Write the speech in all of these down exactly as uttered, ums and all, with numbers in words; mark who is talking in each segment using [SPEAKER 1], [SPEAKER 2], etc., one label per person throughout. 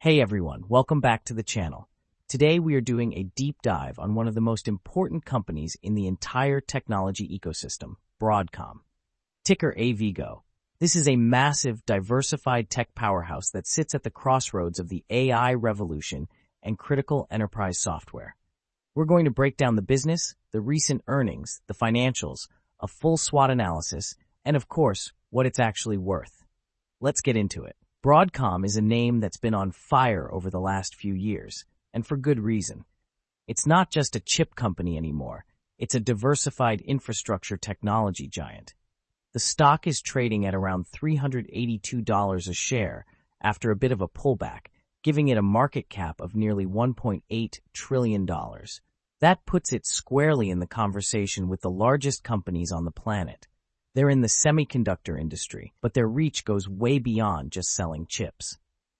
[SPEAKER 1] Hey everyone, welcome back to the channel. Today we are doing a deep dive on one of the most important companies in the entire technology ecosystem, Broadcom. Ticker A V G O. This is a massive, diversified tech powerhouse that sits at the crossroads of the A I revolution and critical enterprise software. We're going to break down the business, the recent earnings, the financials, a full SWOT analysis, and of course, what it's actually worth. Let's get into it. Broadcom is a name that's been on fire over the last few years, and for good reason. It's not just a chip company anymore. It's a diversified infrastructure technology giant. The stock is trading at around three hundred eighty-two dollars a share after a bit of a pullback, giving it a market cap of nearly one point eight trillion dollars. That puts it squarely in the conversation with the largest companies on the planet. They're in the semiconductor industry, but their reach goes way beyond just selling chips.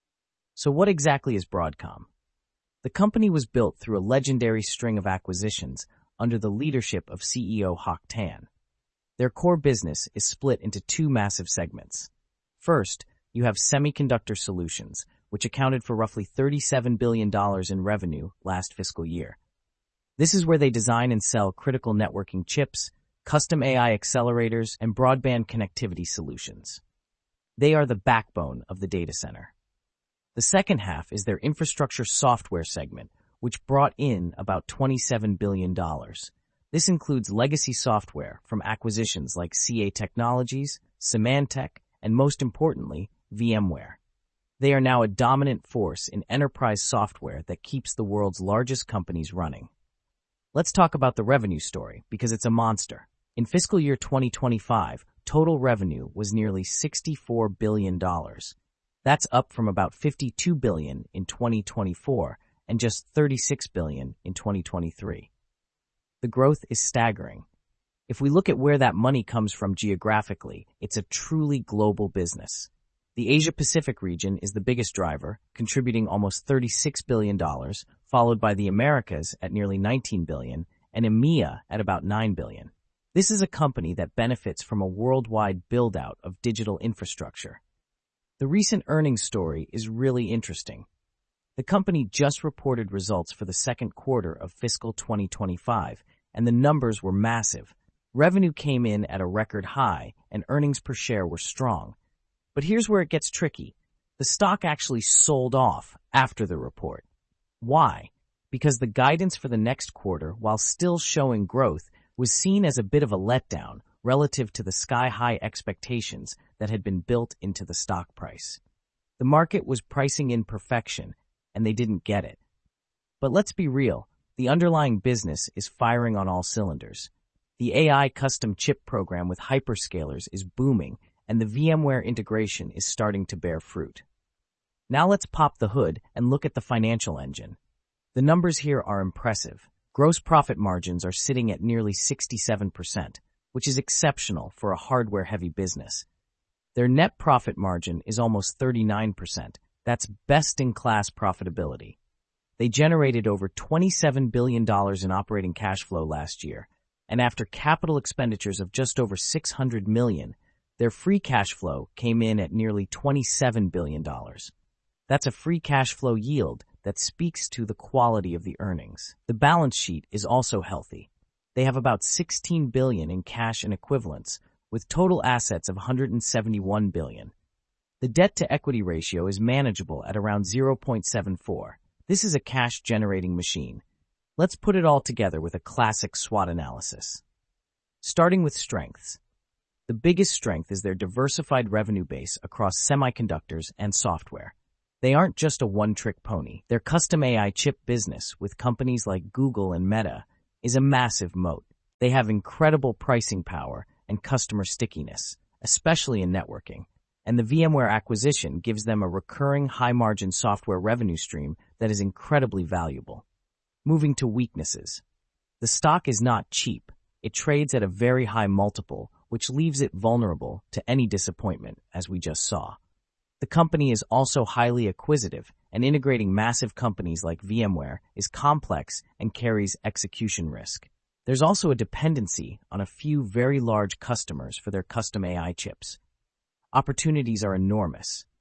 [SPEAKER 1] So what exactly is Broadcom? The company was built through a legendary string of acquisitions under the leadership of C E O Hock Tan. Their core business is split into two massive segments. First, you have Semiconductor Solutions, which accounted for roughly thirty-seven billion dollars in revenue last fiscal year. This is where they design and sell critical networking chips, custom A I accelerators, and broadband connectivity solutions. They are the backbone of the data center. The second half is their infrastructure software segment, which brought in about twenty-seven billion dollars. This includes legacy software from acquisitions like C A Technologies, Symantec, and most importantly, VMware. They are now a dominant force in enterprise software that keeps the world's largest companies running. Let's talk about the revenue story, because it's a monster. In fiscal year twenty twenty-five, total revenue was nearly sixty-four billion dollars. That's up from about fifty-two billion dollars in twenty twenty-four and just thirty-six billion dollars in twenty twenty-three. The growth is staggering. If we look at where that money comes from geographically, it's a truly global business. The Asia-Pacific region is the biggest driver, contributing almost thirty-six billion dollars, followed by the Americas at nearly nineteen billion dollars and EMEA at about nine billion dollars. This is a company that benefits from a worldwide build-out of digital infrastructure. The recent earnings story is really interesting. The company just reported results for the second quarter of fiscal twenty twenty-five, and the numbers were massive. Revenue came in at a record high, and earnings per share were strong. But here's where it gets tricky. The stock actually sold off after the report. Why? Because the guidance for the next quarter, while still showing growth, was seen as a bit of a letdown relative to the sky-high expectations that had been built into the stock price. The market was pricing in perfection, and they didn't get it. But let's be real, the underlying business is firing on all cylinders. The A I custom chip program with hyperscalers is booming, and the VMware integration is starting to bear fruit. Now let's pop the hood and look at the financial engine. The numbers here are impressive. Gross profit margins are sitting at nearly sixty-seven percent, which is exceptional for a hardware-heavy business. Their net profit margin is almost thirty-nine percent. That's best-in-class profitability. They generated over twenty-seven billion dollars in operating cash flow last year, and after capital expenditures of just over six hundred million dollars, their free cash flow came in at nearly twenty-seven billion dollars. That's a free cash flow yield that speaks to the quality of the earnings. The balance sheet is also healthy. They have about sixteen billion dollars in cash and equivalents, with total assets of one hundred seventy-one billion dollars. The debt-to-equity ratio is manageable at around zero point seven four. This is a cash-generating machine. Let's put it all together with a classic SWOT analysis. Starting with strengths. The biggest strength is their diversified revenue base across semiconductors and software. They aren't just a one-trick pony. Their custom A I chip business with companies like Google and Meta is a massive moat. They have incredible pricing power and customer stickiness, especially in networking. And the VMware acquisition gives them a recurring high-margin software revenue stream that is incredibly valuable. Moving to weaknesses. The stock is not cheap. It trades at a very high multiple, which leaves it vulnerable to any disappointment, as we just saw. The company is also highly acquisitive, and integrating massive companies like VMware is complex and carries execution risk. There's also a dependency on a few very large customers for their custom A I chips. Opportunities are enormous.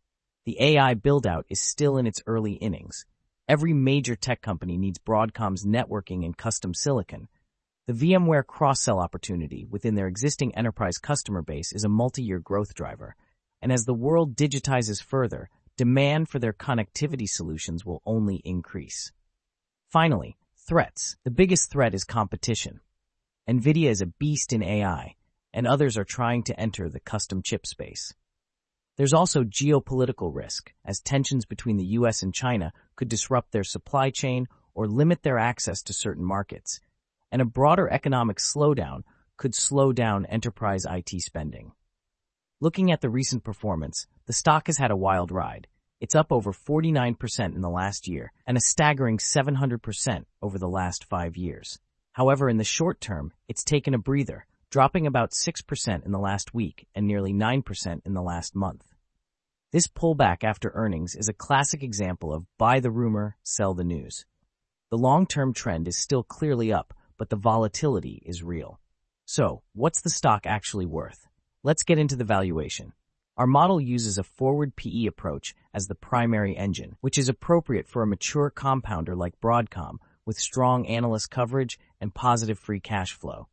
[SPEAKER 1] The A I build-out is still in its early innings. Every major tech company needs Broadcom's networking and custom silicon. The VMware cross-sell opportunity within their existing enterprise customer base is a multi-year growth driver. And as the world digitizes further, demand for their connectivity solutions will only increase. Finally, threats. The biggest threat is competition. NVIDIA is a beast in A I, and others are trying to enter the custom chip space. There's also geopolitical risk, as tensions between the U S and China could disrupt their supply chain or limit their access to certain markets, and a broader economic slowdown could slow down enterprise I T spending. Looking at the recent performance, the stock has had a wild ride. It's up over forty-nine percent in the last year and a staggering seven hundred percent over the last five years. However, in the short term, it's taken a breather, dropping about six percent in the last week and nearly nine percent in the last month. This pullback after earnings is a classic example of buy the rumor, sell the news. The long-term trend is still clearly up, but the volatility is real. So, what's the stock actually worth? Let's get into the valuation. Our model uses a forward P E approach as the primary engine, which is appropriate for a mature compounder like Broadcom with strong analyst coverage and positive free cash flow.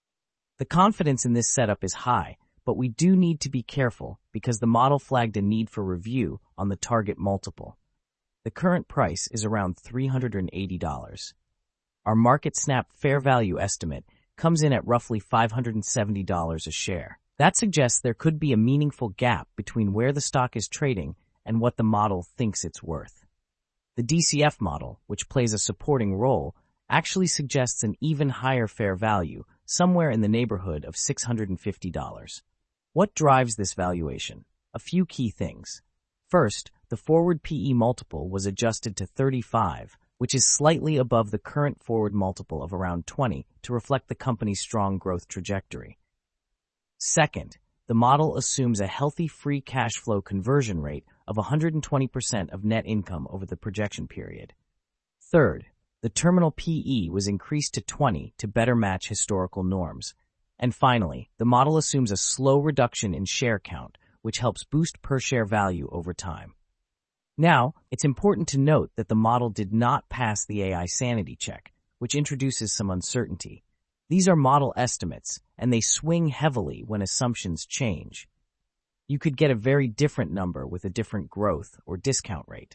[SPEAKER 1] The confidence in this setup is high, but we do need to be careful because the model flagged a need for review on the target multiple. The current price is around three hundred eighty dollars. Our market snap fair value estimate comes in at roughly five hundred seventy dollars a share. That suggests there could be a meaningful gap between where the stock is trading and what the model thinks it's worth. The D C F model, which plays a supporting role, actually suggests an even higher fair value, somewhere in the neighborhood of six hundred fifty dollars. What drives this valuation? A few key things. First, the forward P E multiple was adjusted to thirty-five, which is slightly above the current forward multiple of around twenty to reflect the company's strong growth trajectory. Second, the model assumes a healthy free cash flow conversion rate of one hundred twenty percent of net income over the projection period. Third, the terminal P E was increased to twenty to better match historical norms. And finally, the model assumes a slow reduction in share count, which helps boost per-share value over time. Now, it's important to note that the model did not pass the A I sanity check, which introduces some uncertainty. These are model estimates, and they swing heavily when assumptions change. You could get a very different number with a different growth or discount rate.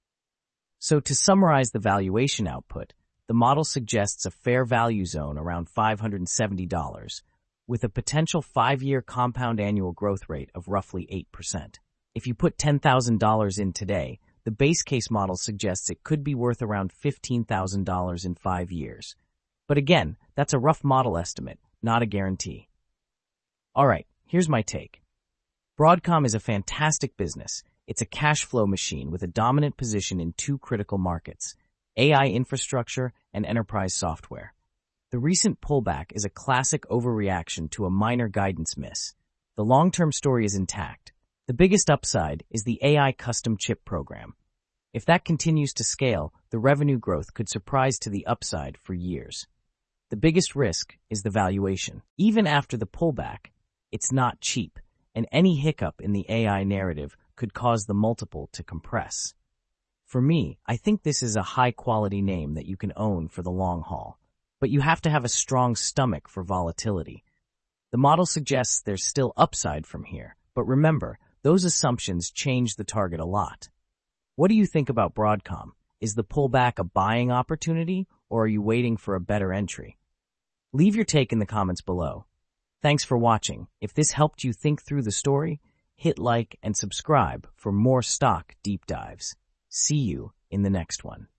[SPEAKER 1] So to summarize the valuation output, the model suggests a fair value zone around five hundred seventy dollars, with a potential five-year compound annual growth rate of roughly eight percent. If you put ten thousand dollars in today, the base case model suggests it could be worth around fifteen thousand dollars in five years. But again, that's a rough model estimate, not a guarantee. Alright, here's my take. Broadcom is a fantastic business. It's a cash flow machine with a dominant position in two critical markets, A I infrastructure and enterprise software. The recent pullback is a classic overreaction to a minor guidance miss. The long-term story is intact. The biggest upside is the A I custom chip program. If that continues to scale, the revenue growth could surprise to the upside for years. The biggest risk is the valuation. Even after the pullback, it's not cheap, and any hiccup in the A I narrative could cause the multiple to compress. For me, I think this is a high-quality name that you can own for the long haul, but you have to have a strong stomach for volatility. The model suggests there's still upside from here, but remember, those assumptions change the target a lot. What do you think about Broadcom? Is the pullback a buying opportunity, or are you waiting for a better entry? Leave your take in the comments below. Thanks for watching. If this helped you think through the story, hit like and subscribe for more stock deep dives. See you in the next one.